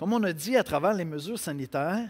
Comme on a dit à travers les mesures sanitaires,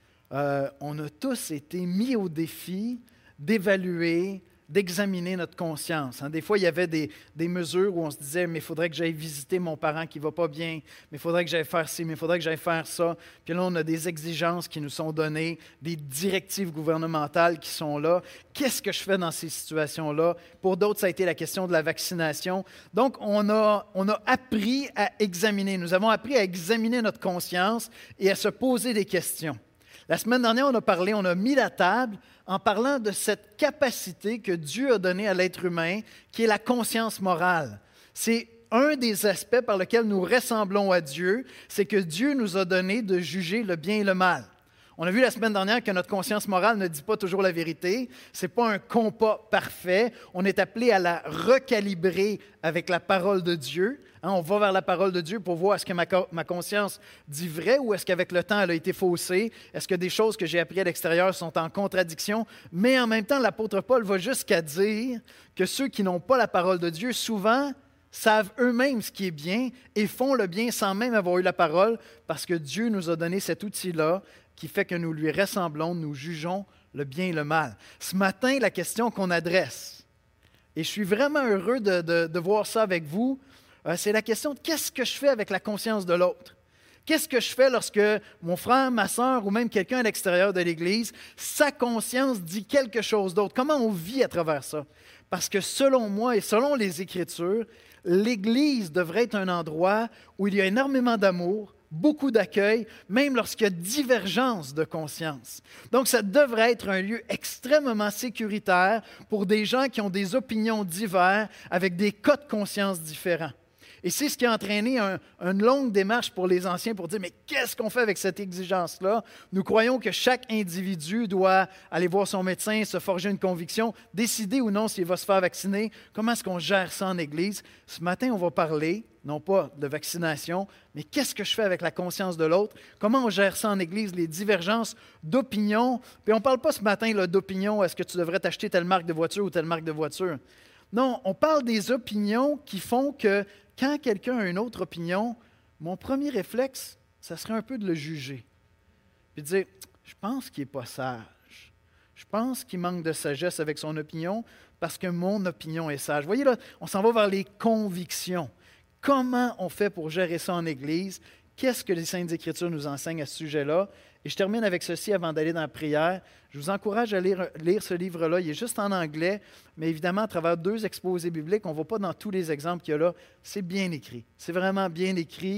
on a tous été mis au défi d'évaluer, d'examiner notre conscience. Des fois, il y avait des mesures où on se disait « mais il faudrait que j'aille visiter mon parent qui ne va pas bien, mais il faudrait que j'aille faire ci, mais il faudrait que j'aille faire ça ». Puis là, on a des exigences qui nous sont données, des directives gouvernementales qui sont là. Qu'est-ce que je fais dans ces situations-là? Pour d'autres, ça a été la question de la vaccination. Donc, on a appris à examiner. Nous avons appris à examiner notre conscience et à se poser des questions. La semaine dernière, on a mis la table en parlant de cette capacité que Dieu a donnée à l'être humain, qui est la conscience morale. C'est un des aspects par lesquels nous ressemblons à Dieu, c'est que Dieu nous a donné de juger le bien et le mal. On a vu la semaine dernière que notre conscience morale ne dit pas toujours la vérité. Ce n'est pas un compas parfait. On est appelé à la recalibrer avec la parole de Dieu. On va vers la parole de Dieu pour voir est-ce que ma conscience dit vrai ou est-ce qu'avec le temps, elle a été faussée? Est-ce que des choses que j'ai apprises à l'extérieur sont en contradiction? Mais en même temps, l'apôtre Paul va jusqu'à dire que ceux qui n'ont pas la parole de Dieu, souvent, savent eux-mêmes ce qui est bien et font le bien sans même avoir eu la parole parce que Dieu nous a donné cet outil-là qui fait que nous lui ressemblons, nous jugeons le bien et le mal. Ce matin, la question qu'on adresse, et je suis vraiment heureux de voir ça avec vous, c'est la question de qu'est-ce que je fais avec la conscience de l'autre? Qu'est-ce que je fais lorsque mon frère, ma sœur ou même quelqu'un à l'extérieur de l'Église, sa conscience dit quelque chose d'autre? Comment on vit à travers ça? Parce que selon moi et selon les Écritures, l'Église devrait être un endroit où il y a énormément d'amour, beaucoup d'accueil, même lorsqu'il y a divergence de conscience. Donc, ça devrait être un lieu extrêmement sécuritaire pour des gens qui ont des opinions diverses avec des cas de conscience différents. Et c'est ce qui a entraîné une longue démarche pour les anciens pour dire, mais qu'est-ce qu'on fait avec cette exigence-là? Nous croyons que chaque individu doit aller voir son médecin, se forger une conviction, décider ou non s'il va se faire vacciner. Comment est-ce qu'on gère ça en Église? Ce matin, on va parler, non pas de vaccination, mais qu'est-ce que je fais avec la conscience de l'autre? Comment on gère ça en Église, les divergences d'opinion? Puis on ne parle pas ce matin là, d'opinion, est-ce que tu devrais t'acheter telle marque de voiture ou telle marque de voiture? Non, on parle des opinions qui font que quand quelqu'un a une autre opinion, mon premier réflexe, ça serait un peu de le juger. Puis de dire, je pense qu'il n'est pas sage. Je pense qu'il manque de sagesse avec son opinion parce que mon opinion est sage. Vous voyez là, on s'en va vers les convictions. Comment on fait pour gérer ça en Église? Qu'est-ce que les Saintes Écritures nous enseignent à ce sujet-là? Et je termine avec ceci avant d'aller dans la prière. Je vous encourage à lire ce livre-là. Il est juste en anglais, mais évidemment, à travers 2 exposés bibliques, on ne va pas dans tous les exemples qu'il y a là. C'est bien écrit. C'est vraiment bien écrit.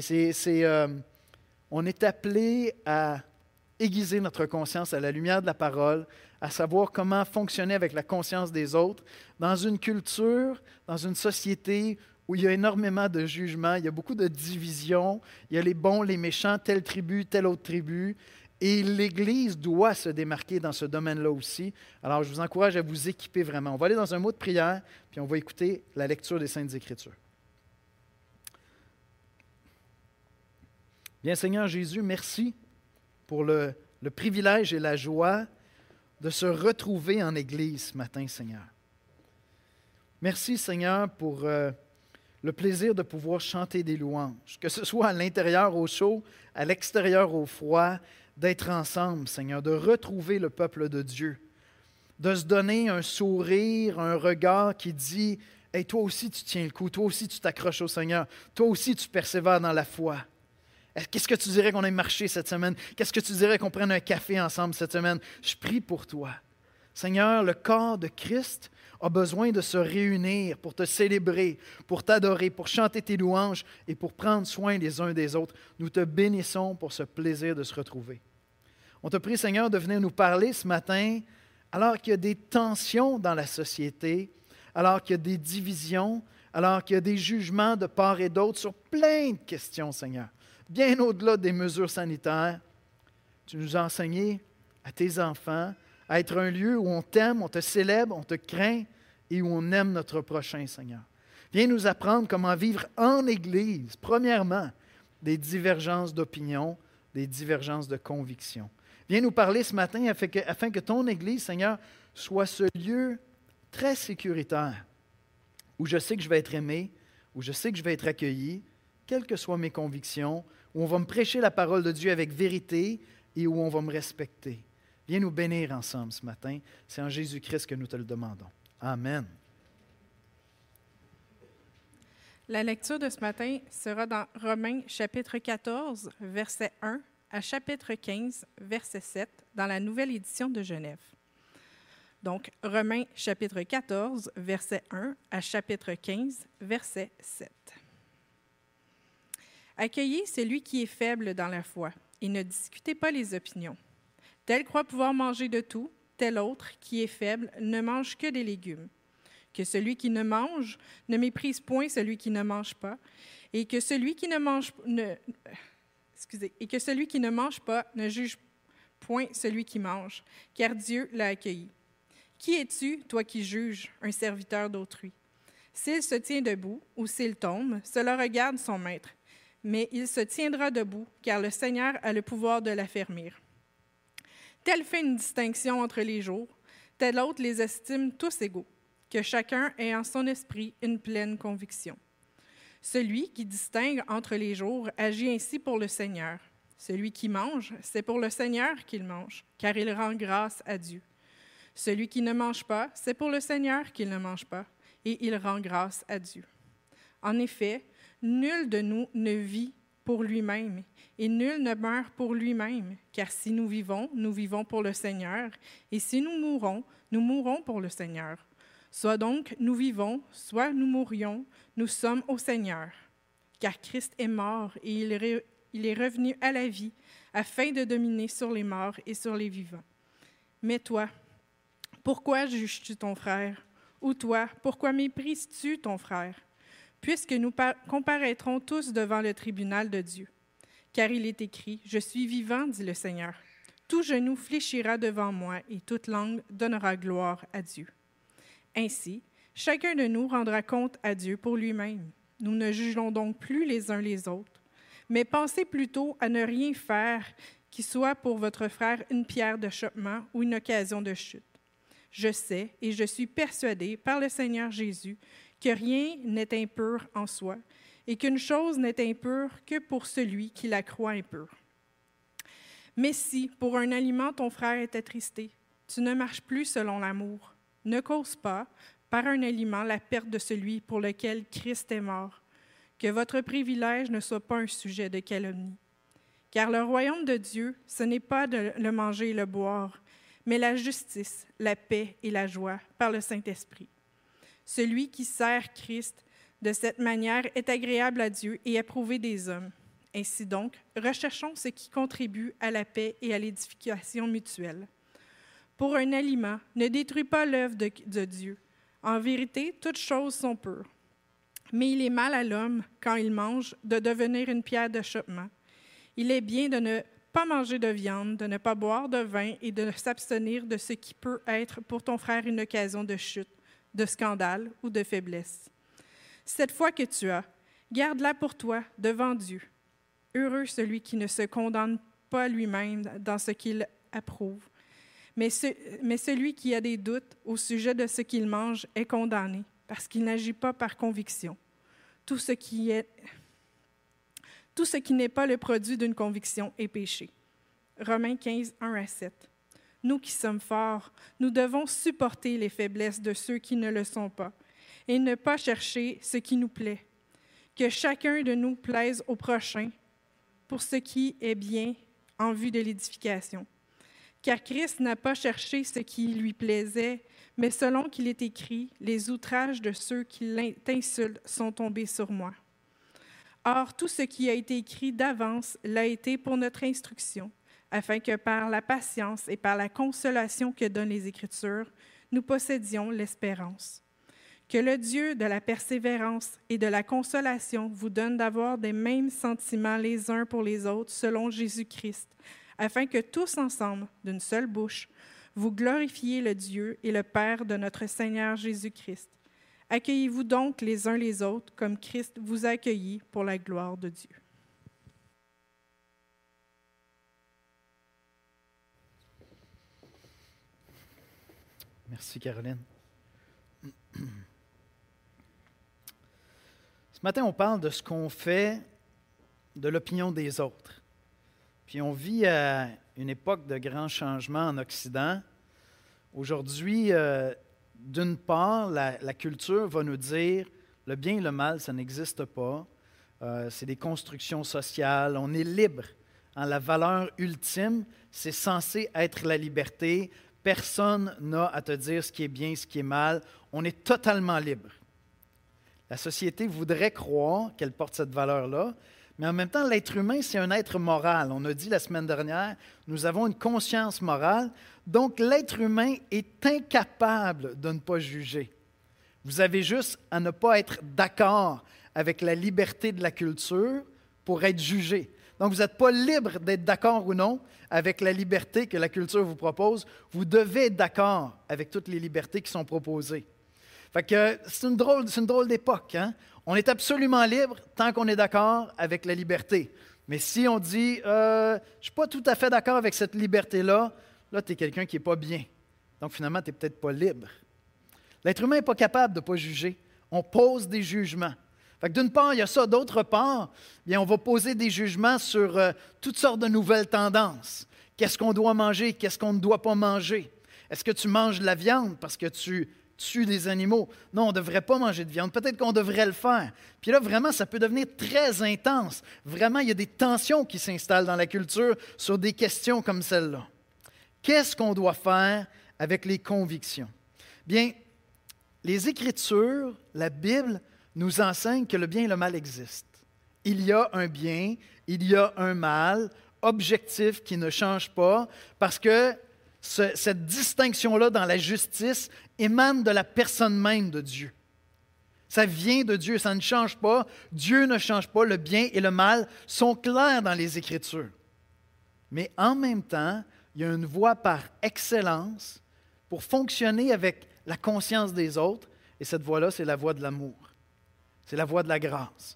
Et on est appelé à aiguiser notre conscience à la lumière de la parole, à savoir comment fonctionner avec la conscience des autres dans une culture, dans une société où il y a énormément de jugements, il y a beaucoup de divisions, il y a les bons, les méchants, telle tribu, telle autre tribu, et l'Église doit se démarquer dans ce domaine-là aussi. Alors, je vous encourage à vous équiper vraiment. On va aller dans un mot de prière, puis on va écouter la lecture des Saintes Écritures. Bien, Seigneur Jésus, merci pour le privilège et la joie de se retrouver en Église ce matin, Seigneur. Merci, Seigneur, pour le plaisir de pouvoir chanter des louanges, que ce soit à l'intérieur au chaud, à l'extérieur au froid, d'être ensemble, Seigneur, de retrouver le peuple de Dieu, de se donner un sourire, un regard qui dit « Hey, toi aussi tu tiens le coup, toi aussi tu t'accroches au Seigneur, toi aussi tu persévères dans la foi. » Qu'est-ce que tu dirais qu'on aille marcher cette semaine? Qu'est-ce que tu dirais qu'on prenne un café ensemble cette semaine? Je prie pour toi. Seigneur, le corps de Christ a besoin de se réunir pour te célébrer, pour t'adorer, pour chanter tes louanges et pour prendre soin les uns des autres. Nous te bénissons pour ce plaisir de se retrouver. On te prie, Seigneur, de venir nous parler ce matin alors qu'il y a des tensions dans la société, alors qu'il y a des divisions, alors qu'il y a des jugements de part et d'autre sur plein de questions, Seigneur. Bien au-delà des mesures sanitaires, tu nous as enseigné à tes enfants à être un lieu où on t'aime, on te célèbre, on te craint et où on aime notre prochain, Seigneur. Viens nous apprendre comment vivre en Église, premièrement, des divergences d'opinion, des divergences de conviction. Viens nous parler ce matin afin que ton Église, Seigneur, soit ce lieu très sécuritaire où je sais que je vais être aimé, où je sais que je vais être accueilli quelles que soient mes convictions, où on va me prêcher la parole de Dieu avec vérité et où on va me respecter. Viens nous bénir ensemble ce matin. C'est en Jésus-Christ que nous te le demandons. Amen. La lecture de ce matin sera dans Romains chapitre 14, verset 1 à chapitre 15, verset 7, dans la nouvelle édition de Genève. Donc, Romains chapitre 14, verset 1 à chapitre 15, verset 7. Accueillez celui qui est faible dans la foi et ne discutez pas les opinions. Tel croit pouvoir manger de tout, tel autre qui est faible ne mange que des légumes. Que celui qui ne mange ne méprise point celui qui ne mange pas, et que celui qui ne mange pas ne juge point celui qui mange, car Dieu l'a accueilli. Qui es-tu, toi qui juges, un serviteur d'autrui? S'il se tient debout ou s'il tombe, cela regarde son maître, mais il se tiendra debout, car le Seigneur a le pouvoir de l'affermir. Tel fait une distinction entre les jours, tel autre les estime tous égaux. Que chacun ait en son esprit une pleine conviction. Celui qui distingue entre les jours agit ainsi pour le Seigneur. Celui qui mange, c'est pour le Seigneur qu'il mange, car il rend grâce à Dieu. Celui qui ne mange pas, c'est pour le Seigneur qu'il ne mange pas, et il rend grâce à Dieu. En effet, nul de nous ne vit pour lui-même, et nul ne meurt pour lui-même, car si nous vivons pour le Seigneur, et si nous mourrons pour le Seigneur. Soit donc nous vivons, soit nous mourions, nous sommes au Seigneur. Car Christ est mort et il est revenu à la vie afin de dominer sur les morts et sur les vivants. Mais toi, pourquoi juges-tu ton frère? Ou toi, pourquoi méprises-tu ton frère? Puisque nous comparaîtrons tous devant le tribunal de Dieu. Car il est écrit, « Je suis vivant, dit le Seigneur. Tout genou fléchira devant moi et toute langue donnera gloire à Dieu. » Ainsi, chacun de nous rendra compte à Dieu pour lui-même. Nous ne jugeons donc plus les uns les autres, mais pensez plutôt à ne rien faire qui soit pour votre frère une pierre d'achoppement ou une occasion de chute. Je sais et je suis persuadé par le Seigneur Jésus que rien n'est impur en soi et qu'une chose n'est impure que pour celui qui la croit impure. Mais si, pour un aliment, ton frère est attristé, tu ne marches plus selon l'amour. Ne cause pas, par un aliment, la perte de celui pour lequel Christ est mort. Que votre privilège ne soit pas un sujet de calomnie. Car le royaume de Dieu, ce n'est pas de le manger et le boire, mais la justice, la paix et la joie par le Saint-Esprit. Celui qui sert Christ de cette manière est agréable à Dieu et approuvé des hommes. Ainsi donc, recherchons ce qui contribue à la paix et à l'édification mutuelle. Pour un aliment, ne détruis pas l'œuvre de Dieu. En vérité, toutes choses sont pures. Mais il est mal à l'homme, quand il mange, de devenir une pierre d'achoppement. Il est bien de ne pas manger de viande, de ne pas boire de vin et de s'abstenir de ce qui peut être pour ton frère une occasion de chute, de scandale ou de faiblesse. Cette foi que tu as, garde-la pour toi devant Dieu. Heureux celui qui ne se condamne pas lui-même dans ce qu'il approuve. Mais celui qui a des doutes au sujet de ce qu'il mange est condamné, parce qu'il n'agit pas par conviction. Tout ce qui n'est pas le produit d'une conviction est péché. Romains 15, 1 à 7. Nous qui sommes forts, nous devons supporter les faiblesses de ceux qui ne le sont pas, et ne pas chercher ce qui nous plaît. Que chacun de nous plaise au prochain pour ce qui est bien en vue de l'édification. Car Christ n'a pas cherché ce qui lui plaisait, mais selon qu'il est écrit, les outrages de ceux qui t'insultent sont tombés sur moi. Or, tout ce qui a été écrit d'avance l'a été pour notre instruction, afin que par la patience et par la consolation que donnent les Écritures, nous possédions l'espérance. Que le Dieu de la persévérance et de la consolation vous donne d'avoir des mêmes sentiments les uns pour les autres selon Jésus-Christ, afin que tous ensemble, d'une seule bouche, vous glorifiez le Dieu et le Père de notre Seigneur Jésus-Christ. Accueillez-vous donc les uns les autres comme Christ vous a accueillis pour la gloire de Dieu. Merci, Caroline. Ce matin, on parle de ce qu'on fait de l'opinion des autres. Puis on vit à une époque de grands changements en Occident. Aujourd'hui, d'une part, la culture va nous dire le bien et le mal, ça n'existe pas. C'est des constructions sociales. On est libre. La valeur ultime, c'est censé être la liberté. Personne n'a à te dire ce qui est bien, ce qui est mal. On est totalement libre. La société voudrait croire qu'elle porte cette valeur-là, mais en même temps, l'être humain, c'est un être moral. On a dit la semaine dernière, nous avons une conscience morale, donc l'être humain est incapable de ne pas juger. Vous avez juste à ne pas être d'accord avec la liberté de la culture pour être jugé. Donc, vous n'êtes pas libre d'être d'accord ou non avec la liberté que la culture vous propose. Vous devez être d'accord avec toutes les libertés qui sont proposées. Fait que c'est une drôle d'époque. Hein? On est absolument libre tant qu'on est d'accord avec la liberté. Mais si on dit « je ne suis pas tout à fait d'accord avec cette liberté-là », là, tu es quelqu'un qui n'est pas bien. Donc, finalement, tu n'es peut-être pas libre. L'être humain n'est pas capable de ne pas juger. On pose des jugements. Fait que d'une part, il y a ça. D'autre part, bien, on va poser des jugements sur toutes sortes de nouvelles tendances. Qu'est-ce qu'on doit manger? Qu'est-ce qu'on ne doit pas manger? Est-ce que tu manges de la viande parce que tu tues des animaux? Non, on ne devrait pas manger de viande. Peut-être qu'on devrait le faire. Puis là, vraiment, ça peut devenir très intense. Vraiment, il y a des tensions qui s'installent dans la culture sur des questions comme celle-là. Qu'est-ce qu'on doit faire avec les convictions? Bien, les Écritures, la Bible, nous enseigne que le bien et le mal existent. Il y a un bien, il y a un mal objectif qui ne change pas parce que cette distinction-là dans la justice émane de la personne même de Dieu. Ça vient de Dieu, ça ne change pas. Dieu ne change pas. Le bien et le mal sont clairs dans les Écritures. Mais en même temps, il y a une voie par excellence pour fonctionner avec la conscience des autres. Et cette voie-là, c'est la voie de l'amour. C'est la voie de la grâce.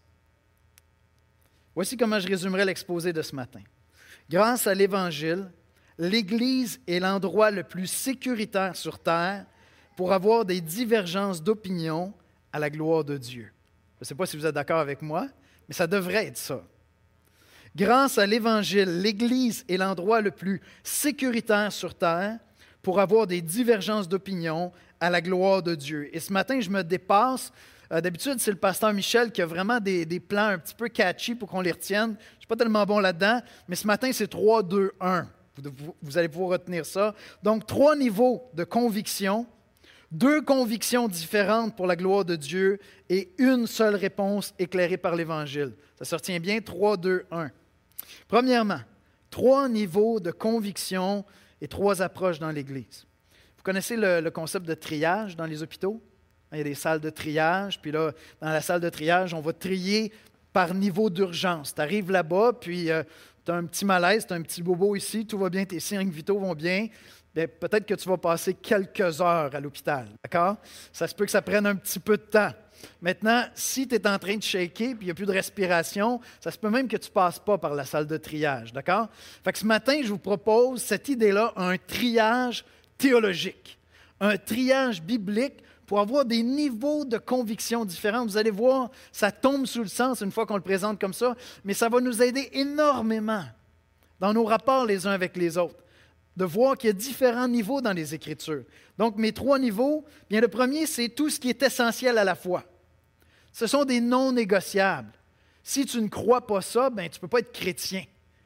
Voici comment je résumerai l'exposé de ce matin. Grâce à l'Évangile, l'Église est l'endroit le plus sécuritaire sur terre pour avoir des divergences d'opinion à la gloire de Dieu. Je ne sais pas si vous êtes d'accord avec moi, mais ça devrait être ça. Grâce à l'Évangile, l'Église est l'endroit le plus sécuritaire sur terre pour avoir des divergences d'opinion à la gloire de Dieu. Et ce matin, je me dépasse. D'habitude, c'est le pasteur Michel qui a vraiment des plans un petit peu catchy pour qu'on les retienne. Je ne suis pas tellement bon là-dedans, mais ce matin, c'est 3, 2, 1. Vous allez pouvoir retenir ça. Donc, 3 niveaux de conviction, 2 convictions différentes pour la gloire de Dieu et une seule réponse éclairée par l'Évangile. Ça se retient bien? 3, 2, 1. Premièrement, 3 niveaux de conviction et 3 approches dans l'Église. Vous connaissez le concept de triage dans les hôpitaux? Il y a des salles de triage, puis là, dans la salle de triage, on va trier par niveau d'urgence. Tu arrives là-bas, puis tu as un petit malaise, tu as un petit bobo ici, tout va bien, tes signes vitaux vont bien. Bien, peut-être que tu vas passer quelques heures à l'hôpital, d'accord? Ça se peut que ça prenne un petit peu de temps. Maintenant, si tu es en train de shaker, puis il n'y a plus de respiration, ça se peut même que tu ne passes pas par la salle de triage, d'accord? Fait que ce matin, je vous propose cette idée-là, un triage théologique, un triage biblique, pour avoir des niveaux de conviction différents. Vous allez voir, ça tombe sous le sens une fois qu'on le présente comme ça, mais ça va nous aider énormément dans nos rapports les uns avec les autres, de voir qu'il y a différents niveaux dans les Écritures. Donc, mes 3 niveaux, bien le premier, c'est tout ce qui est essentiel à la foi. Ce sont des non négociables. Si tu ne crois pas ça, bien, tu ne peux pas être chrétien.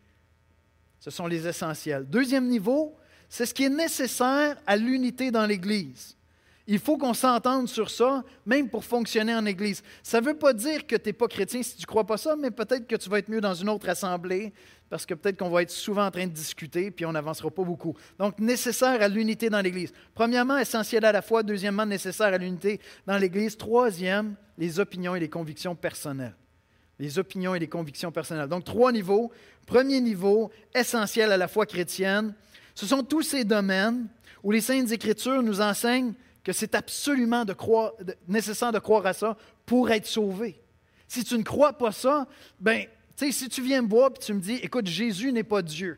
Ce sont les essentiels. Deuxième niveau, c'est ce qui est nécessaire à l'unité dans l'Église. Il faut qu'on s'entende sur ça, même pour fonctionner en Église. Ça ne veut pas dire que tu n'es pas chrétien si tu ne crois pas ça, mais peut-être que tu vas être mieux dans une autre assemblée, parce que peut-être qu'on va être souvent en train de discuter, puis on n'avancera pas beaucoup. Donc, nécessaire à l'unité dans l'Église. Premièrement, essentiel à la foi. Deuxièmement, nécessaire à l'unité dans l'Église. Troisième, les opinions et les convictions personnelles. Les opinions et les convictions personnelles. Donc, 3 niveaux. Premier niveau, essentiel à la foi chrétienne. Ce sont tous ces domaines où les Saintes Écritures nous enseignent que c'est absolument nécessaire de croire à ça pour être sauvé. Si tu ne crois pas ça, bien, tu sais, si tu viens me voir et tu me dis, écoute, Jésus n'est pas Dieu,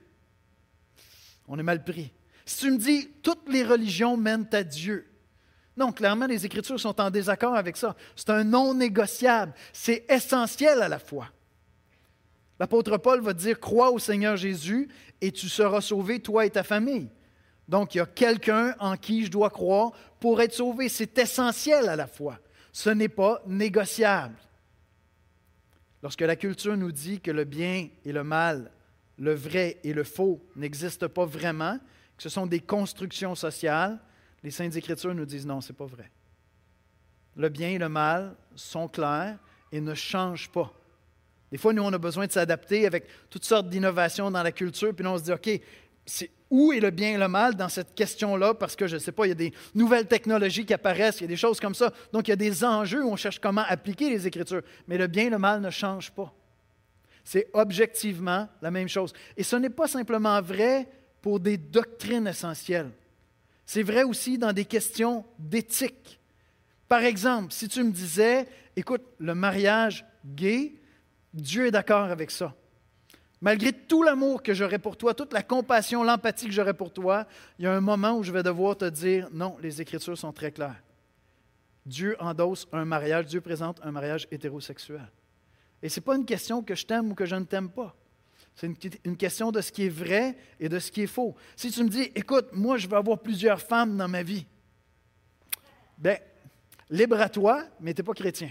on est mal pris. Si tu me dis, toutes les religions mènent à Dieu, non, clairement, les Écritures sont en désaccord avec ça. C'est un non négociable. C'est essentiel à la foi. L'apôtre Paul va dire « Crois au Seigneur Jésus et tu seras sauvé, toi et ta famille ». Donc, il y a quelqu'un en qui je dois croire pour être sauvé. C'est essentiel à la foi. Ce n'est pas négociable. Lorsque la culture nous dit que le bien et le mal, le vrai et le faux n'existent pas vraiment, que ce sont des constructions sociales, les Saintes Écritures nous disent non, ce n'est pas vrai. Le bien et le mal sont clairs et ne changent pas. Des fois, nous, on a besoin de s'adapter avec toutes sortes d'innovations dans la culture, puis là, on se dit, OK, où est le bien et le mal dans cette question-là? Parce que, je ne sais pas, il y a des nouvelles technologies qui apparaissent, il y a des choses comme ça. Donc, il y a des enjeux où on cherche comment appliquer les Écritures. Mais le bien et le mal ne changent pas. C'est objectivement la même chose. Et ce n'est pas simplement vrai pour des doctrines essentielles. C'est vrai aussi dans des questions d'éthique. Par exemple, si tu me disais, écoute, le mariage gay, Dieu est d'accord avec ça. Malgré tout l'amour que j'aurais pour toi, toute la compassion, l'empathie que j'aurais pour toi, il y a un moment où je vais devoir te dire, non, les Écritures sont très claires. Dieu endosse un mariage, Dieu présente un mariage hétérosexuel. Et ce n'est pas une question que je t'aime ou que je ne t'aime pas. C'est une question de ce qui est vrai et de ce qui est faux. Si tu me dis, écoute, moi je veux avoir plusieurs femmes dans ma vie, bien, libre à toi, mais tu n'es pas chrétien.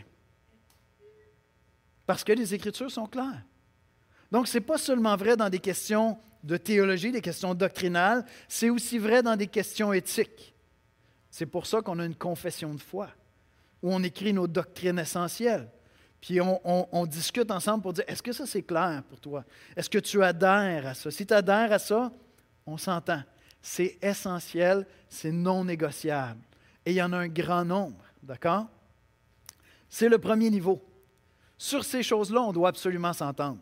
Parce que les Écritures sont claires. Donc, ce n'est pas seulement vrai dans des questions de théologie, des questions doctrinales, c'est aussi vrai dans des questions éthiques. C'est pour ça qu'on a une confession de foi, où on écrit nos doctrines essentielles. Puis on discute ensemble pour dire, est-ce que ça c'est clair pour toi? Est-ce que tu adhères à ça? Si tu adhères à ça, on s'entend. C'est essentiel, c'est non négociable. Et il y en a un grand nombre, d'accord? C'est le premier niveau. Sur ces choses-là, on doit absolument s'entendre.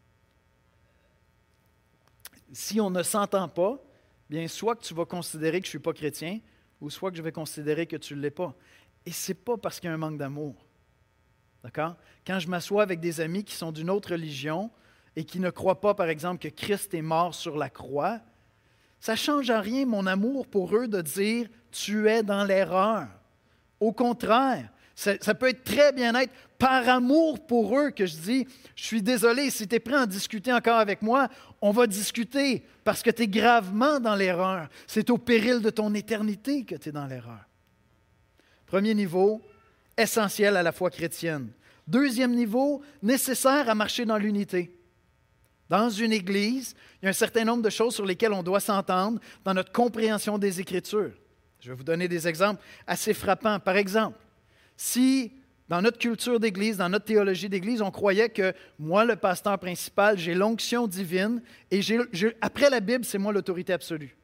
Si on ne s'entend pas, bien soit que tu vas considérer que je ne suis pas chrétien, ou soit que je vais considérer que tu ne l'es pas. Et ce n'est pas parce qu'il y a un manque d'amour. D'accord? Quand je m'assois avec des amis qui sont d'une autre religion et qui ne croient pas, par exemple, que Christ est mort sur la croix, ça ne change en rien mon amour pour eux de dire « tu es dans l'erreur ». Au contraire, ça peut être très bien être par amour pour eux que je dis « je suis désolé, si tu es prêt à en discuter encore avec moi, on va discuter parce que tu es gravement dans l'erreur. C'est au péril de ton éternité que tu es dans l'erreur. » Premier niveau, essentiel à la foi chrétienne. Deuxième niveau, nécessaire à marcher dans l'unité. Dans une Église, il y a un certain nombre de choses sur lesquelles on doit s'entendre dans notre compréhension des Écritures. Je vais vous donner des exemples assez frappants. Par exemple, si dans notre culture d'Église, dans notre théologie d'Église, on croyait que moi, le pasteur principal, j'ai l'onction divine et après la Bible, c'est moi l'autorité absolue.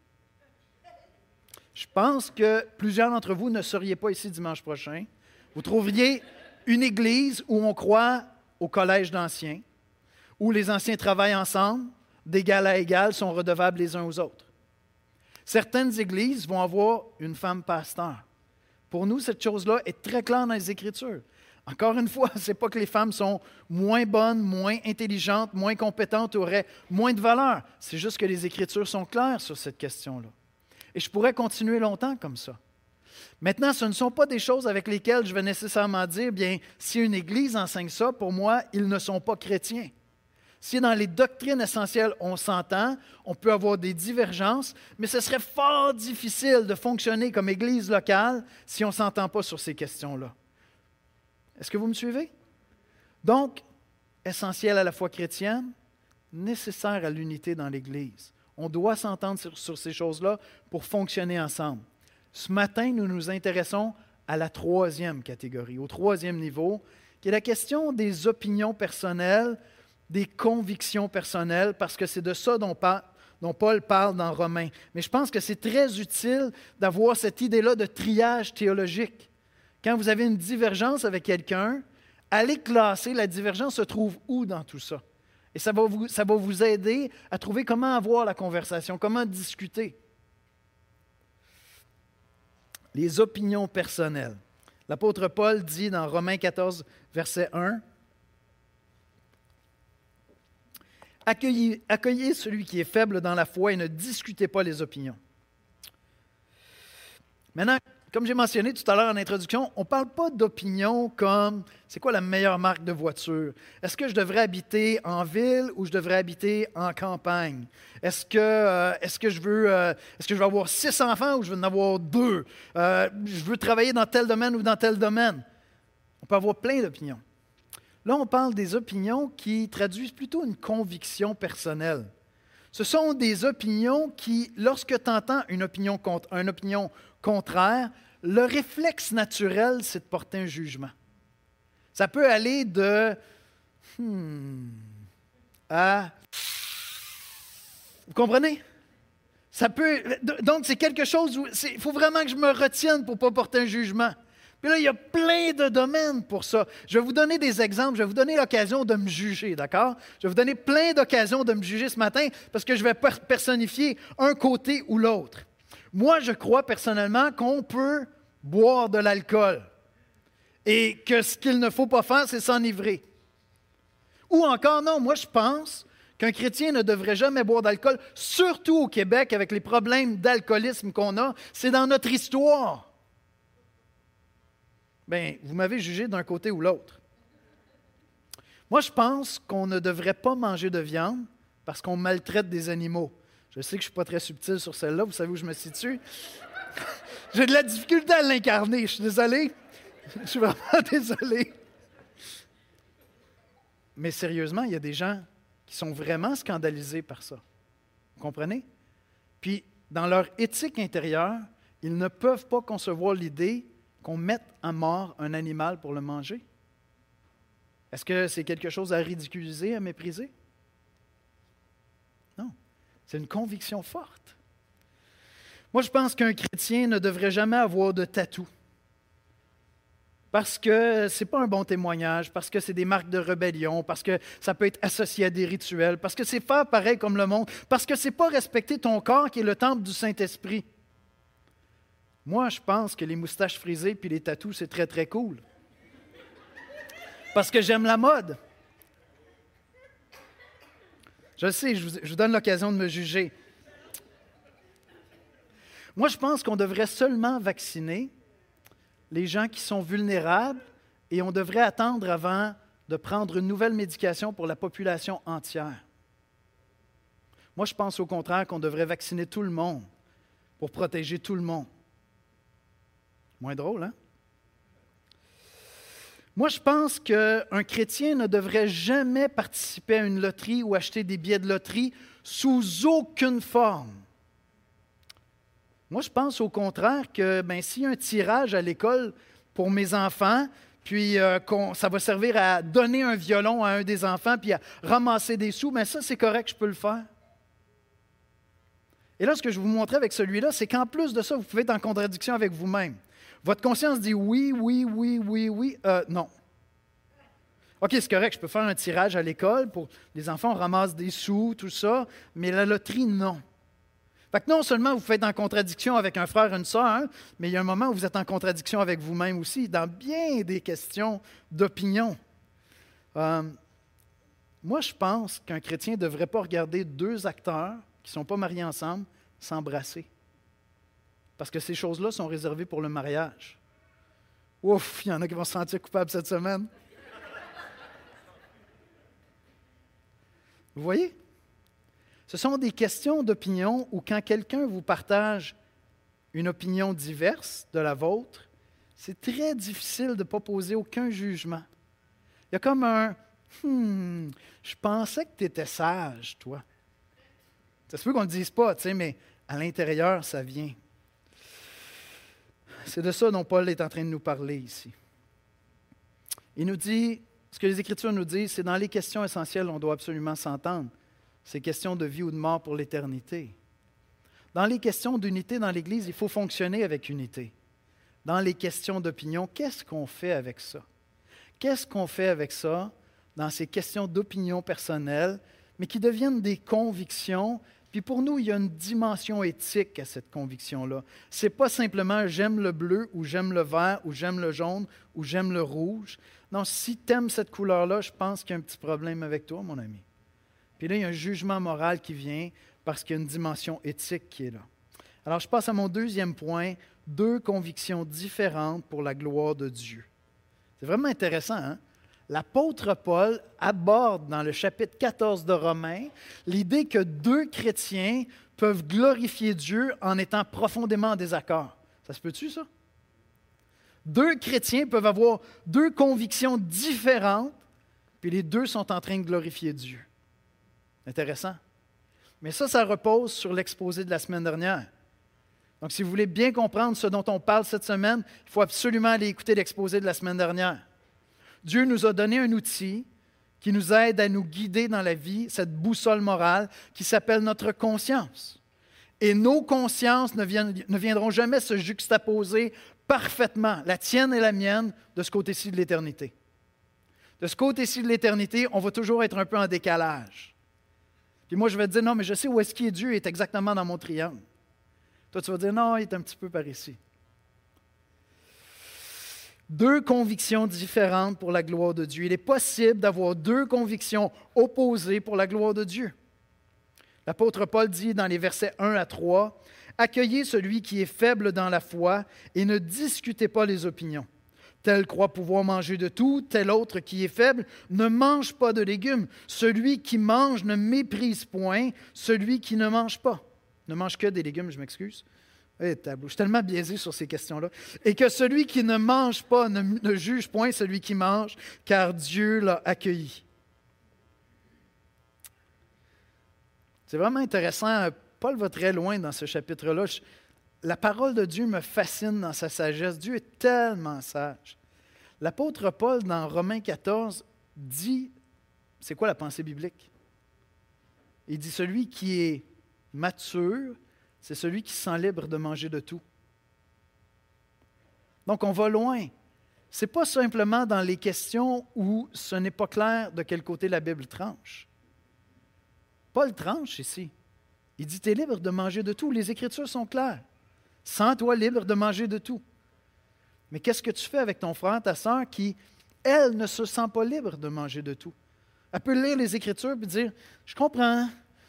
Je pense que plusieurs d'entre vous ne seriez pas ici dimanche prochain. Vous trouveriez une église où on croit au collège d'anciens, où les anciens travaillent ensemble, d'égal à égal, sont redevables les uns aux autres. Certaines églises vont avoir une femme pasteur. Pour nous, cette chose-là est très claire dans les Écritures. Encore une fois, ce n'est pas que les femmes sont moins bonnes, moins intelligentes, moins compétentes, auraient moins de valeur. C'est juste que les Écritures sont claires sur cette question-là. Et je pourrais continuer longtemps comme ça. Maintenant, ce ne sont pas des choses avec lesquelles je vais nécessairement dire, bien, si une Église enseigne ça, pour moi, ils ne sont pas chrétiens. Si dans les doctrines essentielles, on s'entend, on peut avoir des divergences, mais ce serait fort difficile de fonctionner comme Église locale si on ne s'entend pas sur ces questions-là. Est-ce que vous me suivez? Donc, essentiel à la foi chrétienne, nécessaire à l'unité dans l'Église. On doit s'entendre sur ces choses-là pour fonctionner ensemble. Ce matin, nous nous intéressons à la troisième catégorie, au troisième niveau, qui est la question des opinions personnelles, des convictions personnelles, parce que c'est de ça dont Paul parle dans Romains. Mais je pense que c'est très utile d'avoir cette idée-là de triage théologique. Quand vous avez une divergence avec quelqu'un, allez classer la divergence se trouve où dans tout ça. Et ça va vous aider à trouver comment avoir la conversation, comment discuter. Les opinions personnelles. L'apôtre Paul dit dans Romains 14, verset 1, « Accueillez celui qui est faible dans la foi et ne discutez pas les opinions. » Maintenant, comme j'ai mentionné tout à l'heure en introduction, on ne parle pas d'opinion comme c'est quoi la meilleure marque de voiture? Est-ce que je devrais habiter en ville ou je devrais habiter en campagne? Est-ce que je veux avoir 6 enfants ou je veux en avoir 2? Je veux travailler dans tel domaine ou dans tel domaine? On peut avoir plein d'opinions. Là, on parle des opinions qui traduisent plutôt une conviction personnelle. Ce sont des opinions qui, lorsque tu entends une opinion contraire, le réflexe naturel, c'est de porter un jugement. Ça peut aller de à... Vous comprenez? Donc, c'est quelque chose où il faut vraiment que je me retienne pour ne pas porter un jugement. Puis là, il y a plein de domaines pour ça. Je vais vous donner des exemples, je vais vous donner l'occasion de me juger, d'accord? Je vais vous donner plein d'occasions de me juger ce matin parce que je vais personnifier un côté ou l'autre. Moi, je crois personnellement qu'on peut boire de l'alcool et que ce qu'il ne faut pas faire, c'est s'enivrer. Ou encore, non, moi je pense qu'un chrétien ne devrait jamais boire d'alcool, surtout au Québec avec les problèmes d'alcoolisme qu'on a. C'est dans notre histoire. Bien, vous m'avez jugé d'un côté ou l'autre. Moi, je pense qu'on ne devrait pas manger de viande parce qu'on maltraite des animaux. Je sais que je ne suis pas très subtil sur celle-là, vous savez où je me situe. J'ai de la difficulté à l'incarner, je suis désolé. Je suis vraiment désolé. Mais sérieusement, il y a des gens qui sont vraiment scandalisés par ça. Vous comprenez? Puis, dans leur éthique intérieure, ils ne peuvent pas concevoir l'idée qu'on mette à mort un animal pour le manger. Est-ce que c'est quelque chose à ridiculiser, à mépriser? Non. C'est une conviction forte. Moi, je pense qu'un chrétien ne devrait jamais avoir de tatou. Parce que ce n'est pas un bon témoignage, parce que c'est des marques de rébellion, parce que ça peut être associé à des rituels, parce que c'est faire pareil comme le monde, parce que ce n'est pas respecter ton corps qui est le temple du Saint-Esprit. Moi, je pense que les moustaches frisées puis les tatous, c'est très, très cool. Parce que j'aime la mode. Je sais, je vous donne l'occasion de me juger. Moi, je pense qu'on devrait seulement vacciner les gens qui sont vulnérables et on devrait attendre avant de prendre une nouvelle médication pour la population entière. Moi, je pense au contraire qu'on devrait vacciner tout le monde pour protéger tout le monde. Moins drôle, hein? Moi, je pense qu'un chrétien ne devrait jamais participer à une loterie ou acheter des billets de loterie sous aucune forme. Moi, je pense au contraire que s'il y a un tirage à l'école pour mes enfants, puis ça va servir à donner un violon à un des enfants, puis à ramasser des sous, ça, c'est correct, je peux le faire. Et là, ce que je vais vous montrer avec celui-là, c'est qu'en plus de ça, vous pouvez être en contradiction avec vous-même. Votre conscience dit oui, non. OK, c'est correct, je peux faire un tirage à l'école pour les enfants, on ramasse des sous, tout ça, mais la loterie, non. Fait que non seulement vous pouvez être en contradiction avec un frère et une sœur, mais il y a un moment où vous êtes en contradiction avec vous-même aussi, dans bien des questions d'opinion. Moi, je pense qu'un chrétien ne devrait pas regarder 2 acteurs qui ne sont pas mariés ensemble s'embrasser. Parce que ces choses-là sont réservées pour le mariage. Ouf, il y en a qui vont se sentir coupables cette semaine. Vous voyez? Ce sont des questions d'opinion où quand quelqu'un vous partage une opinion diverse de la vôtre, c'est très difficile de ne pas poser aucun jugement. Il y a comme un « je pensais que tu étais sage, toi ». Ça se peut qu'on ne le dise pas, mais à l'intérieur, ça vient. C'est de ça dont Paul est en train de nous parler ici. Il nous dit, ce que les Écritures nous disent, c'est dans les questions essentielles, on doit absolument s'entendre. C'est question de vie ou de mort pour l'éternité. Dans les questions d'unité dans l'Église, il faut fonctionner avec unité. Dans les questions d'opinion, qu'est-ce qu'on fait avec ça? Qu'est-ce qu'on fait avec ça dans ces questions d'opinion personnelle, mais qui deviennent des convictions? Puis pour nous, il y a une dimension éthique à cette conviction-là. Ce n'est pas simplement « j'aime le bleu » ou « j'aime le vert » ou « j'aime le jaune » ou « j'aime le rouge ». Non, si tu aimes cette couleur-là, je pense qu'il y a un petit problème avec toi, mon ami. Puis là, il y a un jugement moral qui vient parce qu'il y a une dimension éthique qui est là. Alors, je passe à mon deuxième point, deux convictions différentes pour la gloire de Dieu. C'est vraiment intéressant, hein? L'apôtre Paul aborde dans le chapitre 14 de Romains l'idée que deux chrétiens peuvent glorifier Dieu en étant profondément en désaccord. Ça se peut-tu, ça? Deux chrétiens peuvent avoir deux convictions différentes, puis les deux sont en train de glorifier Dieu. Intéressant. Mais ça repose sur l'exposé de la semaine dernière. Donc, si vous voulez bien comprendre ce dont on parle cette semaine, il faut absolument aller écouter l'exposé de la semaine dernière. Dieu nous a donné un outil qui nous aide à nous guider dans la vie, cette boussole morale qui s'appelle notre conscience. Et nos consciences ne viendront jamais se juxtaposer parfaitement, la tienne et la mienne, de ce côté-ci de l'éternité. De ce côté-ci de l'éternité, on va toujours être un peu en décalage. Puis moi, je vais te dire, non, mais je sais où est-ce qu'il est Dieu, il est exactement dans mon triangle. Toi, tu vas dire, non, il est un petit peu par ici. Deux convictions différentes pour la gloire de Dieu. Il est possible d'avoir deux convictions opposées pour la gloire de Dieu. L'apôtre Paul dit dans les versets 1 à 3, « Accueillez celui qui est faible dans la foi et ne discutez pas les opinions. Tel croit pouvoir manger de tout, tel autre qui est faible ne mange pas de légumes. Celui qui mange ne méprise point celui qui ne mange pas. » Ne mange que des légumes, je m'excuse. Je suis tellement biaisé sur ces questions-là. Et que celui qui ne mange pas ne juge point celui qui mange, car Dieu l'a accueilli. C'est vraiment intéressant. Paul va très loin dans ce chapitre-là. La parole de Dieu me fascine dans sa sagesse. Dieu est tellement sage. L'apôtre Paul, dans Romains 14, dit, c'est quoi la pensée biblique? Il dit, celui qui est mature, c'est celui qui se sent libre de manger de tout. Donc, on va loin. Ce n'est pas simplement dans les questions où ce n'est pas clair de quel côté la Bible tranche. Paul tranche ici. Il dit, tu es libre de manger de tout. Les Écritures sont claires. Sens-toi libre de manger de tout. Mais qu'est-ce que tu fais avec ton frère, ta sœur, qui, elle, ne se sent pas libre de manger de tout? Elle peut lire les Écritures et dire, je comprends,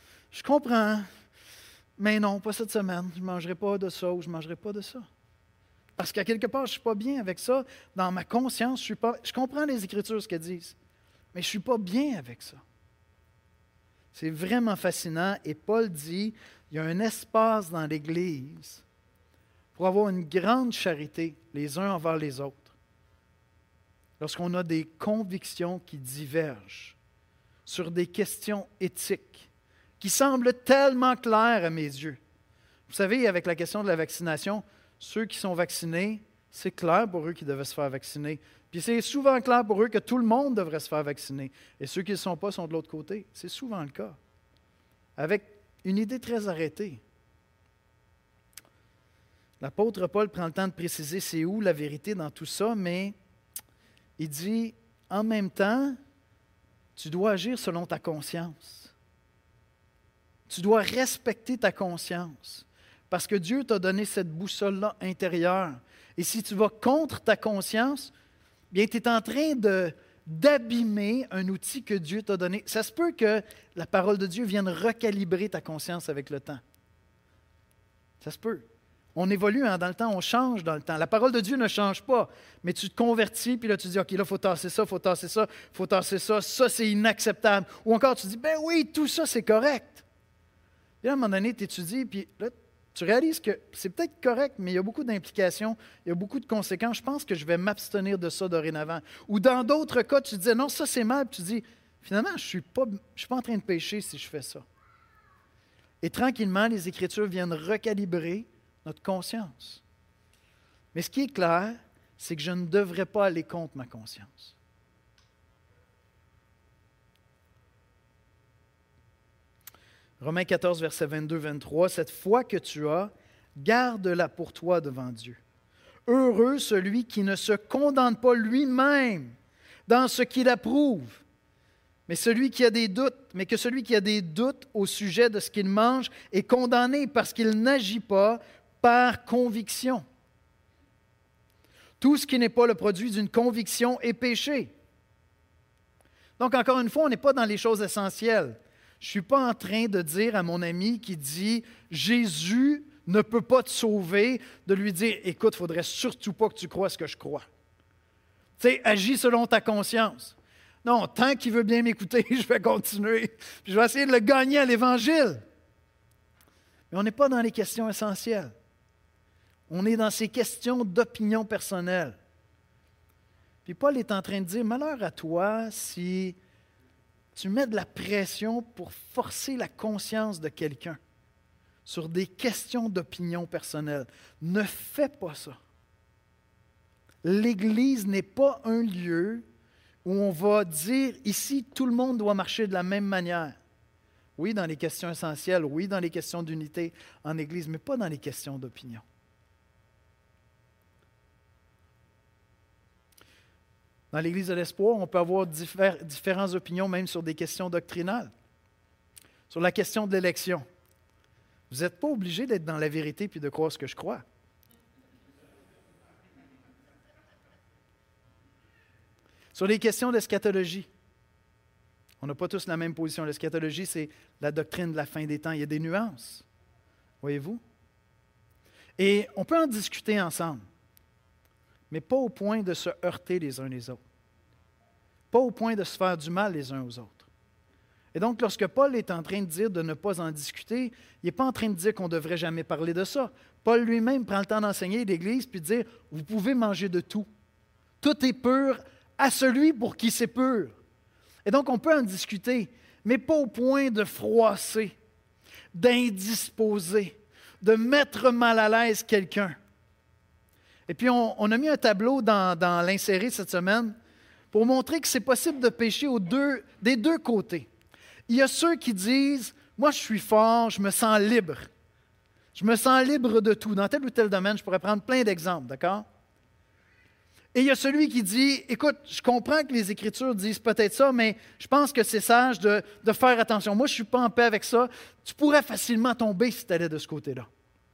mais non, pas cette semaine. Je ne mangerai pas de ça ou je ne mangerai pas de ça. Parce qu'à quelque part, je ne suis pas bien avec ça. Dans ma conscience, je comprends les Écritures, ce qu'elles disent, mais je ne suis pas bien avec ça. C'est vraiment fascinant. Et Paul dit, il y a un espace dans l'Église pour avoir une grande charité les uns envers les autres. Lorsqu'on a des convictions qui divergent sur des questions éthiques, qui semblent tellement claires à mes yeux. Vous savez, avec la question de la vaccination, ceux qui sont vaccinés, c'est clair pour eux qu'ils devaient se faire vacciner. Puis c'est souvent clair pour eux que tout le monde devrait se faire vacciner. Et ceux qui ne le sont pas sont de l'autre côté. C'est souvent le cas. Avec une idée très arrêtée. L'apôtre Paul prend le temps de préciser c'est où la vérité dans tout ça, mais il dit, en même temps, tu dois agir selon ta conscience. Tu dois respecter ta conscience parce que Dieu t'a donné cette boussole-là intérieure. Et si tu vas contre ta conscience, bien, tu es en train d'abîmer un outil que Dieu t'a donné. Ça se peut que la parole de Dieu vienne recalibrer ta conscience avec le temps. Ça se peut. On évolue dans le temps, on change dans le temps. La parole de Dieu ne change pas, mais tu te convertis, puis là tu dis, OK, là, il faut tasser ça, il faut tasser ça, il faut tasser ça, ça c'est inacceptable. Ou encore tu dis, ben oui, tout ça c'est correct. Puis là, à un moment donné, tu étudies, puis là, tu réalises que c'est peut-être correct, mais il y a beaucoup d'implications, il y a beaucoup de conséquences. Je pense que je vais m'abstenir de ça dorénavant. Ou dans d'autres cas, tu disais, non, ça c'est mal, puis tu dis, finalement, je ne suis pas en train de pécher si je fais ça. Et tranquillement, les Écritures viennent recalibrer notre conscience. Mais ce qui est clair, c'est que je ne devrais pas aller contre ma conscience. Romains 14, versets 22-23, « Cette foi que tu as, garde-la pour toi devant Dieu. Heureux celui qui ne se condamne pas lui-même dans ce qu'il approuve, mais que celui qui a des doutes au sujet de ce qu'il mange est condamné parce qu'il n'agit pas par conviction. Tout ce qui n'est pas le produit d'une conviction est péché. » Donc, encore une fois, on n'est pas dans les choses essentielles. Je ne suis pas en train de dire à mon ami qui dit « Jésus ne peut pas te sauver de lui dire « Écoute, il ne faudrait surtout pas que tu crois ce que je crois. » Tu sais, agis selon ta conscience. Non, tant qu'il veut bien m'écouter, je vais continuer. Puis je vais essayer de le gagner à l'Évangile. Mais on n'est pas dans les questions essentielles. On est dans ces questions d'opinion personnelle. Puis Paul est en train de dire, malheur à toi si tu mets de la pression pour forcer la conscience de quelqu'un sur des questions d'opinion personnelle. Ne fais pas ça. L'Église n'est pas un lieu où on va dire, ici, tout le monde doit marcher de la même manière. Oui, dans les questions essentielles, oui, dans les questions d'unité en Église, mais pas dans les questions d'opinion. Dans l'Église de l'Espoir, on peut avoir différentes opinions, même sur des questions doctrinales. Sur la question de l'élection. Vous n'êtes pas obligé d'être dans la vérité puis de croire ce que je crois. Sur les questions d'eschatologie, on n'a pas tous la même position. L'eschatologie, c'est la doctrine de la fin des temps. Il y a des nuances, voyez-vous? Et on peut en discuter ensemble, mais pas au point de se heurter les uns les autres. Pas au point de se faire du mal les uns aux autres. Et donc, lorsque Paul est en train de dire de ne pas en discuter, il n'est pas en train de dire qu'on ne devrait jamais parler de ça. Paul lui-même prend le temps d'enseigner l'Église puis de dire, vous pouvez manger de tout. Tout est pur à celui pour qui c'est pur. Et donc, on peut en discuter, mais pas au point de froisser, d'indisposer, de mettre mal à l'aise quelqu'un. Et puis, on a mis un tableau dans l'insérer cette semaine pour montrer que c'est possible de pécher des deux côtés. Il y a ceux qui disent, moi je suis fort, je me sens libre. Je me sens libre de tout. Dans tel ou tel domaine, je pourrais prendre plein d'exemples, d'accord? Et il y a celui qui dit, écoute, je comprends que les Écritures disent peut-être ça, mais je pense que c'est sage de faire attention. Moi, je ne suis pas en paix avec ça. Tu pourrais facilement tomber si tu allais de ce côté-là.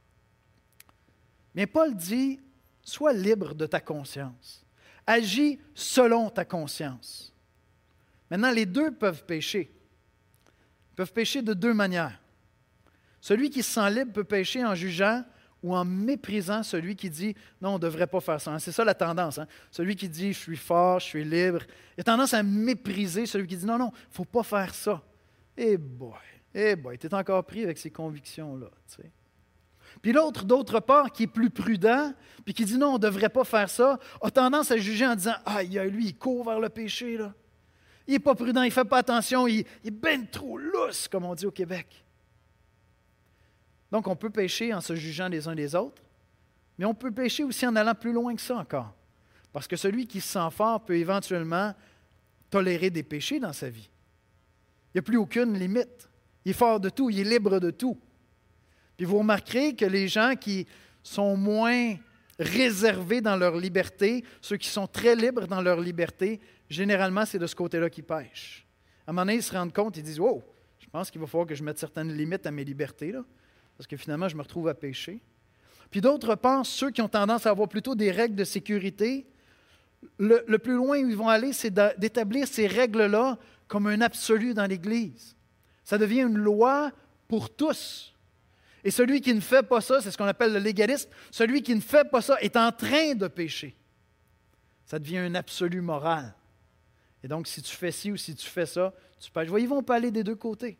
Mais Paul dit, sois libre de ta conscience. Agis selon ta conscience. Maintenant, les deux peuvent pécher. Ils peuvent pécher de deux manières. Celui qui se sent libre peut pécher en jugeant ou en méprisant celui qui dit « non, on ne devrait pas faire ça ». C'est ça la tendance. Celui qui dit « je suis fort, je suis libre », il a tendance à mépriser celui qui dit « non, non, il ne faut pas faire ça ». Eh boy, tu es encore pris avec ces convictions-là. Tu sais. Puis l'autre, d'autre part, qui est plus prudent, puis qui dit « non, on ne devrait pas faire ça », a tendance à juger en disant « ah, lui, il court vers le péché, là. Il n'est pas prudent, il ne fait pas attention, il est ben trop lousse, comme on dit au Québec ». Donc, on peut pécher en se jugeant les uns les autres, mais on peut pécher aussi en allant plus loin que ça encore. Parce que celui qui se sent fort peut éventuellement tolérer des péchés dans sa vie. Il n'y a plus aucune limite. Il est fort de tout, il est libre de tout. Puis vous remarquerez que les gens qui sont moins réservés dans leur liberté, ceux qui sont très libres dans leur liberté, généralement, c'est de ce côté-là qu'ils pêchent. À un moment donné, ils se rendent compte, ils disent « wow, je pense qu'il va falloir que je mette certaines limites à mes libertés, là. » Parce que finalement, je me retrouve à pécher. Puis d'autres pensent, ceux qui ont tendance à avoir plutôt des règles de sécurité, le plus loin où ils vont aller, c'est d'établir ces règles-là comme un absolu dans l'Église. Ça devient une loi pour tous. Et celui qui ne fait pas ça, c'est ce qu'on appelle le légalisme, celui qui ne fait pas ça est en train de pécher. Ça devient un absolu moral. Et donc, si tu fais ci ou si tu fais ça, tu pêches. Voyez, on peut aller des deux côtés.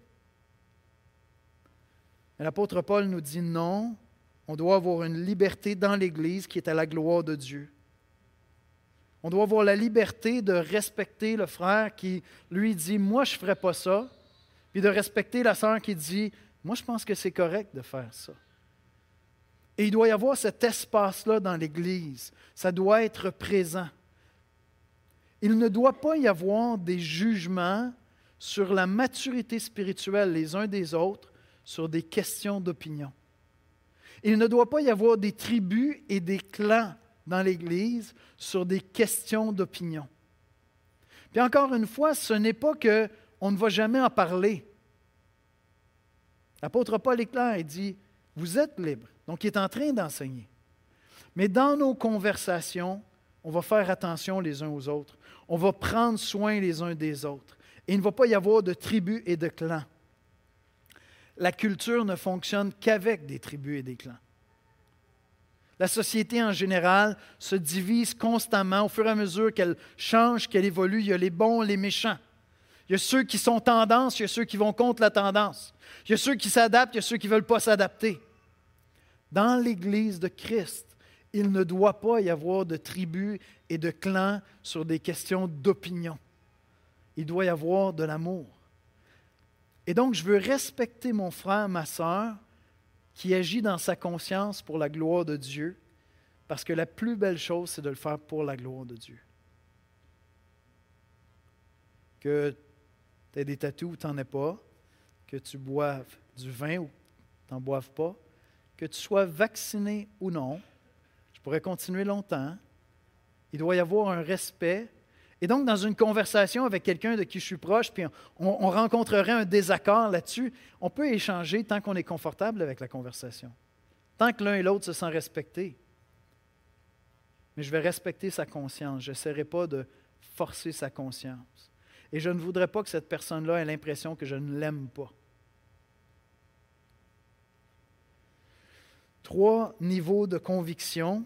Mais l'apôtre Paul nous dit non, on doit avoir une liberté dans l'Église qui est à la gloire de Dieu. On doit avoir la liberté de respecter le frère qui, lui, dit « moi, je ne ferai pas ça », puis de respecter la sœur qui dit « moi, je pense que c'est correct de faire ça ». Et il doit y avoir cet espace-là dans l'Église. Ça doit être présent. Il ne doit pas y avoir des jugements sur la maturité spirituelle les uns des autres, sur des questions d'opinion. Il ne doit pas y avoir des tribus et des clans dans l'Église sur des questions d'opinion. Puis encore une fois, ce n'est pas qu'on ne va jamais en parler. L'apôtre Paul est clair, il dit « vous êtes libres ». Donc, il est en train d'enseigner. Mais dans nos conversations, on va faire attention les uns aux autres. On va prendre soin les uns des autres. Et il ne va pas y avoir de tribus et de clans. la culture ne fonctionne qu'avec des tribus et des clans. La société en général se divise constamment au fur et à mesure qu'elle change, qu'elle évolue. Il y a les bons, les méchants. Il y a ceux qui sont tendance, il y a ceux qui vont contre la tendance. Il y a ceux qui s'adaptent, il y a ceux qui ne veulent pas s'adapter. Dans l'Église de Christ, il ne doit pas y avoir de tribus et de clans sur des questions d'opinion. Il doit y avoir de l'amour. Et donc, je veux respecter mon frère, ma sœur, qui agit dans sa conscience pour la gloire de Dieu, parce que la plus belle chose, c'est de le faire pour la gloire de Dieu. Que tu aies des tatous ou tu n'en aies pas, que tu boives du vin ou tu n'en boives pas, que tu sois vacciné ou non, je pourrais continuer longtemps, il doit y avoir un respect. Et donc, dans une conversation avec quelqu'un de qui je suis proche, puis on rencontrerait un désaccord là-dessus, on peut échanger tant qu'on est confortable avec la conversation, tant que l'un et l'autre se sentent respectés. Mais je vais respecter sa conscience. Je n'essaierai pas de forcer sa conscience. Et je ne voudrais pas que cette personne-là ait l'impression que je ne l'aime pas. 3 niveaux de conviction.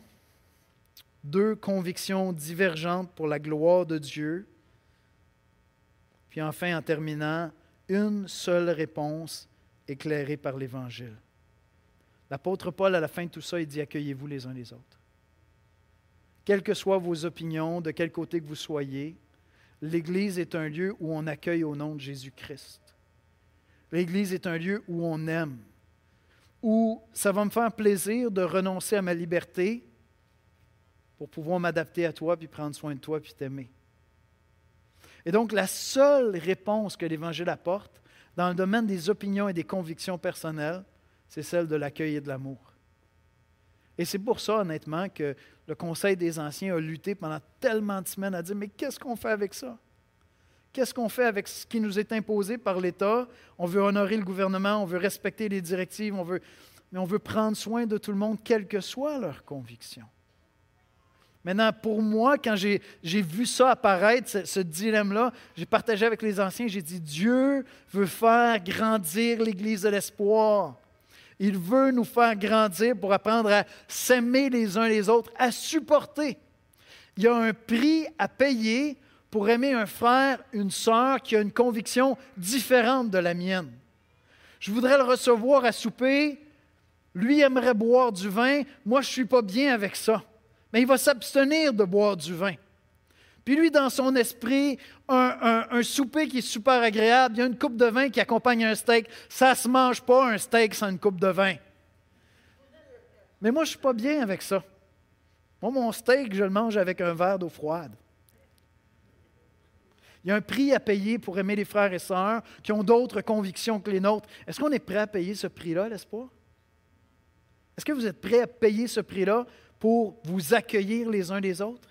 2 convictions divergentes pour la gloire de Dieu. Puis enfin, en terminant, une seule réponse éclairée par l'Évangile. L'apôtre Paul, à la fin de tout ça, il dit « Accueillez-vous les uns les autres. » Quelles que soient vos opinions, de quel côté que vous soyez, l'Église est un lieu où on accueille au nom de Jésus-Christ. L'Église est un lieu où on aime, où ça va me faire plaisir de renoncer à ma liberté pour pouvoir m'adapter à toi, puis prendre soin de toi, puis t'aimer. Et donc, la seule réponse que l'Évangile apporte dans le domaine des opinions et des convictions personnelles, c'est celle de l'accueil et de l'amour. Et c'est pour ça, honnêtement, que le Conseil des Anciens a lutté pendant tellement de semaines à dire « Mais qu'est-ce qu'on fait avec ça? Qu'est-ce qu'on fait avec ce qui nous est imposé par l'État? On veut honorer le gouvernement, on veut respecter les directives, mais on veut prendre soin de tout le monde, quelle que soit leur conviction. » Maintenant, pour moi, quand j'ai vu ça apparaître, ce dilemme-là, j'ai partagé avec les anciens, j'ai dit, Dieu veut faire grandir l'Église de l'espoir. Il veut nous faire grandir pour apprendre à s'aimer les uns les autres, à supporter. Il y a un prix à payer pour aimer un frère, une sœur qui a une conviction différente de la mienne. Je voudrais le recevoir à souper, lui aimerait boire du vin, moi je ne suis pas bien avec ça. Mais il va s'abstenir de boire du vin. Puis lui, dans son esprit, un souper qui est super agréable, il y a une coupe de vin qui accompagne un steak. Ça ne se mange pas un steak sans une coupe de vin. Mais moi, je ne suis pas bien avec ça. Moi, mon steak, je le mange avec un verre d'eau froide. Il y a un prix à payer pour aimer les frères et sœurs qui ont d'autres convictions que les nôtres. Est-ce qu'on est prêt à payer ce prix-là, l'espoir? Est-ce que vous êtes prêt à payer ce prix-là pour vous accueillir les uns les autres?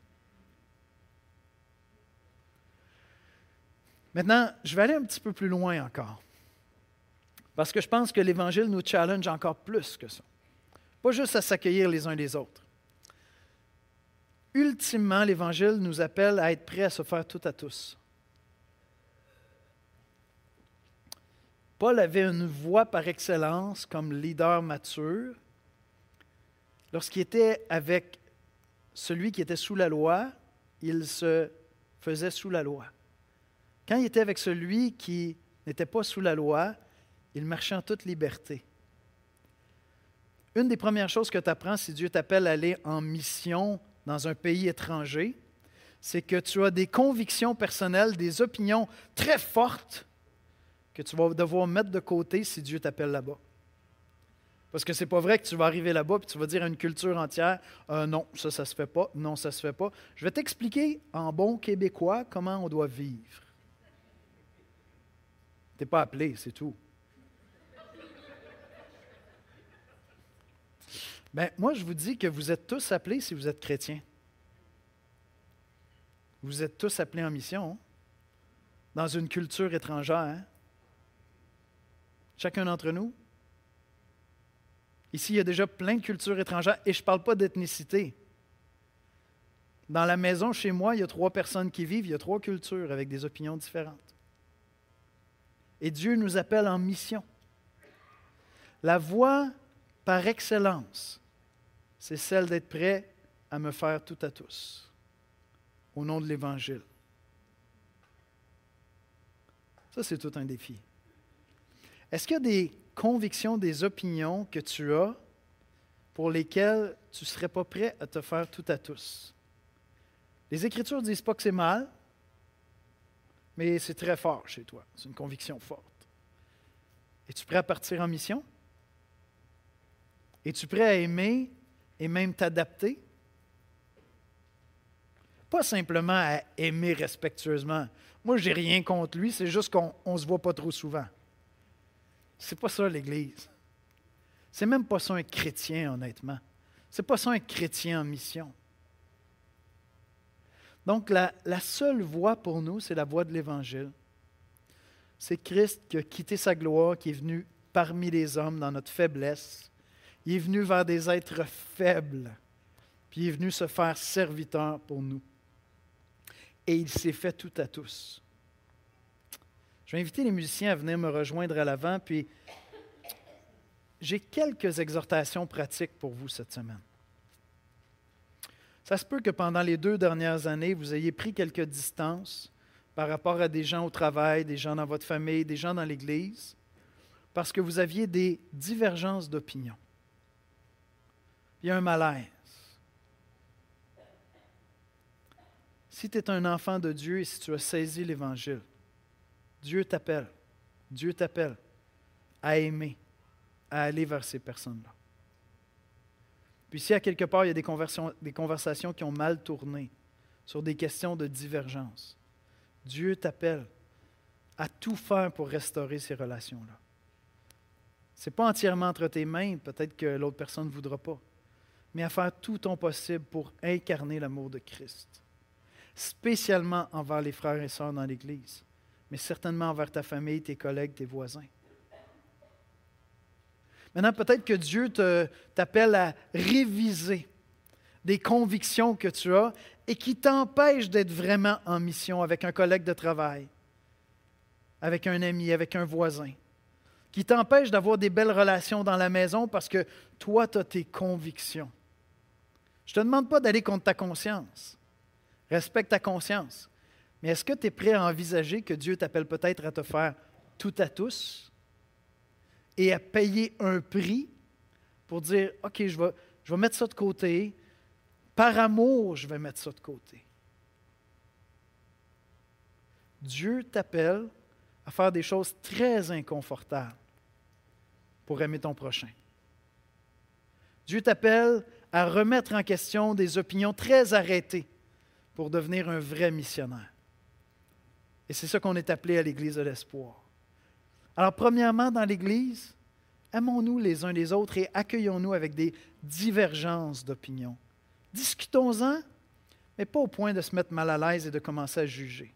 Maintenant, je vais aller un petit peu plus loin encore, parce que je pense que l'Évangile nous challenge encore plus que ça. Pas juste à s'accueillir les uns les autres. Ultimement, l'Évangile nous appelle à être prêts à se faire tout à tous. Paul avait une voix par excellence comme leader mature. Lorsqu'il était avec celui qui était sous la loi, il se faisait sous la loi. Quand il était avec celui qui n'était pas sous la loi, il marchait en toute liberté. Une des premières choses que tu apprends si Dieu t'appelle à aller en mission dans un pays étranger, c'est que tu as des convictions personnelles, des opinions très fortes que tu vas devoir mettre de côté si Dieu t'appelle là-bas. Parce que ce n'est pas vrai que tu vas arriver là-bas et tu vas dire à une culture entière « Non, ça ne se fait pas. Non, ça ne se fait pas. » Je vais t'expliquer en bon québécois comment on doit vivre. Tu n'es pas appelé, c'est tout. Bien, moi, je vous dis que vous êtes tous appelés si vous êtes chrétiens. Vous êtes tous appelés en mission, hein? Dans une culture étrangère. Hein? Chacun d'entre nous. Ici, il y a déjà plein de cultures étrangères et je ne parle pas d'ethnicité. Dans la maison, chez moi, il y a 3 personnes qui vivent, il y a 3 cultures avec des opinions différentes. Et Dieu nous appelle en mission. La voie par excellence, c'est celle d'être prêt à me faire tout à tous, au nom de l'Évangile. Ça, c'est tout un défi. Est-ce qu'il y a des convictions, des opinions que tu as pour lesquelles tu ne serais pas prêt à te faire tout à tous? Les Écritures ne disent pas que c'est mal, mais c'est très fort chez toi. C'est une conviction forte. Es-tu prêt à partir en mission? Es-tu prêt à aimer et même t'adapter? Pas simplement à aimer respectueusement. Moi, je n'ai rien contre lui, c'est juste qu'on ne se voit pas trop souvent. C'est pas ça l'Église. C'est même pas ça un chrétien, honnêtement. C'est pas ça un chrétien en mission. Donc, la seule voie pour nous, c'est la voie de l'Évangile. C'est Christ qui a quitté sa gloire, qui est venu parmi les hommes dans notre faiblesse. Il est venu vers des êtres faibles, puis il est venu se faire serviteur pour nous. Et il s'est fait tout à tous. Je vais inviter les musiciens à venir me rejoindre à l'avant, puis j'ai quelques exhortations pratiques pour vous cette semaine. Ça se peut que pendant les 2 dernières années, vous ayez pris quelques distances par rapport à des gens au travail, des gens dans votre famille, des gens dans l'Église, parce que vous aviez des divergences d'opinion. Il y a un malaise. Si tu es un enfant de Dieu et si tu as saisi l'Évangile, Dieu t'appelle à aimer, à aller vers ces personnes-là. Puis si à quelque part il y a des conversations qui ont mal tourné sur des questions de divergence, Dieu t'appelle à tout faire pour restaurer ces relations-là. Ce n'est pas entièrement entre tes mains, peut-être que l'autre personne ne voudra pas, mais à faire tout ton possible pour incarner l'amour de Christ, spécialement envers les frères et sœurs dans l'Église, mais certainement envers ta famille, tes collègues, tes voisins. Maintenant, peut-être que Dieu t'appelle à réviser des convictions que tu as et qui t'empêchent d'être vraiment en mission avec un collègue de travail, avec un ami, avec un voisin, qui t'empêchent d'avoir des belles relations dans la maison parce que toi, tu as tes convictions. Je ne te demande pas d'aller contre ta conscience. Respecte ta conscience. Mais est-ce que tu es prêt à envisager que Dieu t'appelle peut-être à te faire tout à tous et à payer un prix pour dire, OK, je vais mettre ça de côté. Par amour, je vais mettre ça de côté. Dieu t'appelle à faire des choses très inconfortables pour aimer ton prochain. Dieu t'appelle à remettre en question des opinions très arrêtées pour devenir un vrai missionnaire. Et c'est ça qu'on est appelé à l'Église de l'Espoir. Alors, premièrement, dans l'Église, aimons-nous les uns les autres et accueillons-nous avec des divergences d'opinion. Discutons-en, mais pas au point de se mettre mal à l'aise et de commencer à juger.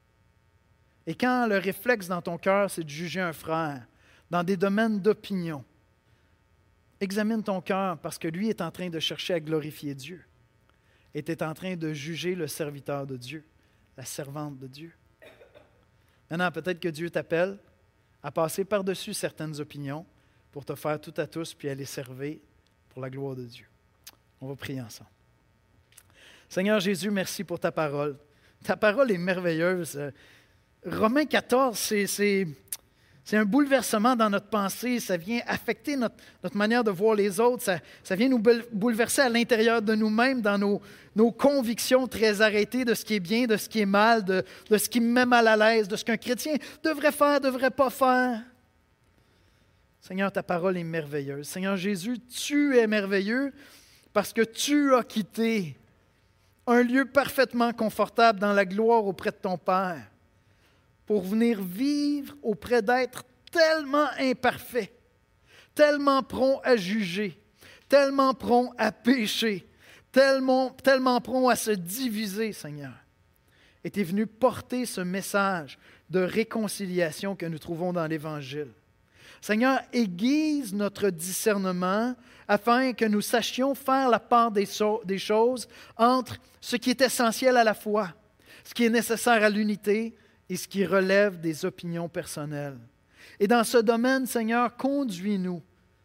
Et quand le réflexe dans ton cœur, c'est de juger un frère dans des domaines d'opinion, examine ton cœur parce que lui est en train de chercher à glorifier Dieu et tu es en train de juger le serviteur de Dieu, la servante de Dieu. Maintenant, peut-être que Dieu t'appelle à passer par-dessus certaines opinions pour te faire tout à tous puis aller servir pour la gloire de Dieu. On va prier ensemble. Seigneur Jésus, merci pour ta parole. Ta parole est merveilleuse. Romains 14, c'est un bouleversement dans notre pensée. Ça vient affecter notre manière de voir les autres. Ça vient nous bouleverser à l'intérieur de nous-mêmes, dans nos convictions très arrêtées de ce qui est bien, de ce qui est mal, de ce qui me met mal à l'aise, de ce qu'un chrétien devrait faire, devrait pas faire. Seigneur, ta parole est merveilleuse. Seigneur Jésus, tu es merveilleux parce que tu as quitté un lieu parfaitement confortable dans la gloire auprès de ton Père pour venir vivre auprès d'êtres tellement imparfaits, tellement prompts à juger, tellement prompts à pécher, tellement prompts à se diviser, Seigneur. Et tu es venu porter ce message de réconciliation que nous trouvons dans l'Évangile. Seigneur, aiguise notre discernement afin que nous sachions faire la part des choses entre ce qui est essentiel à la foi, ce qui est nécessaire à l'unité et ce qui relève des opinions personnelles. Et dans ce domaine, Seigneur, conduis-nous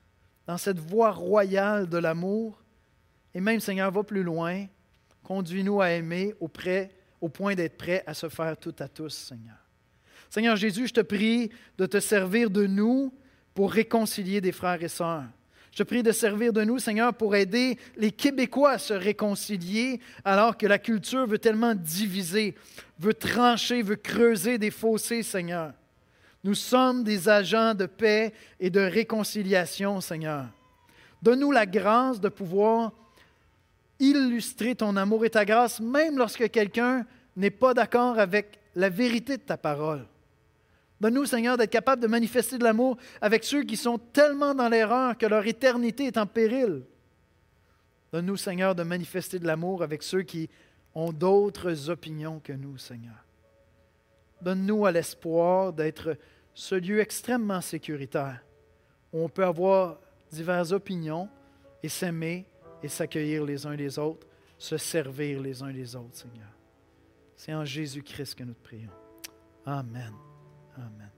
dans cette voie royale de l'amour. Et même, Seigneur, va plus loin. Conduis-nous à aimer au point d'être prêts à se faire tout à tous, Seigneur. Seigneur Jésus, je te prie de te servir de nous pour réconcilier des frères et sœurs. Je te prie de servir de nous, Seigneur, pour aider les Québécois à se réconcilier alors que la culture veut tellement diviser, veut trancher, veut creuser des fossés, Seigneur. Nous sommes des agents de paix et de réconciliation, Seigneur. Donne-nous la grâce de pouvoir illustrer ton amour et ta grâce, même lorsque quelqu'un n'est pas d'accord avec la vérité de ta parole. Donne-nous, Seigneur, d'être capable de manifester de l'amour avec ceux qui sont tellement dans l'erreur que leur éternité est en péril. Donne-nous, Seigneur, de manifester de l'amour avec ceux qui ont d'autres opinions que nous, Seigneur. Donne-nous à l'espoir d'être ce lieu extrêmement sécuritaire où on peut avoir diverses opinions et s'aimer et s'accueillir les uns les autres, se servir les uns les autres, Seigneur. C'est en Jésus-Christ que nous te prions. Amen. Amen.